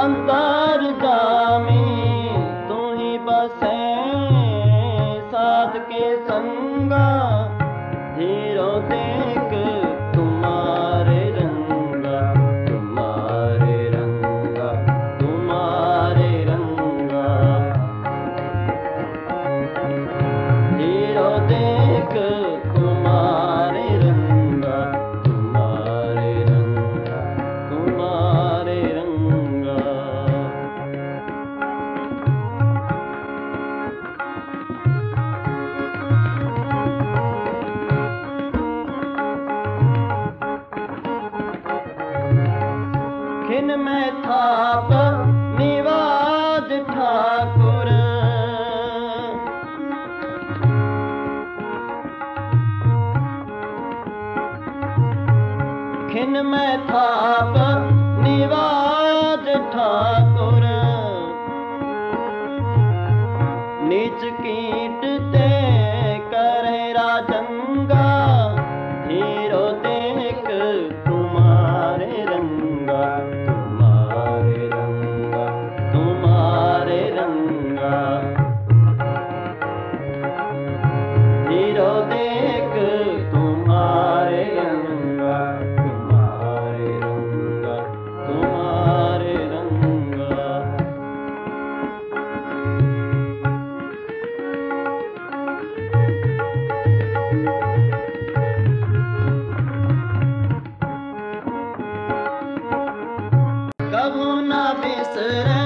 अंतर्गामी तू ही बसे साध के संगा धीरो देख तुम्हारे रंगा तुम्हारे रंगा तुम्हारे रंगा धीरो देख तुम्हारे रंगा तुम्हारे रंगा तुम्हारे रंगा। खिन में थाप निवाज ठाकुर खिन में थाप निवाज ठाकुर नीच कीट ते करे राजंगा धीरो देख तुम्हारे रंगा तुम्हारे रंगा तुम्हारे रंगा धीरो देख तुम्हारे रंगा तुम्हारे रंगा तुम्हारे रंगा। कभू न बिसरे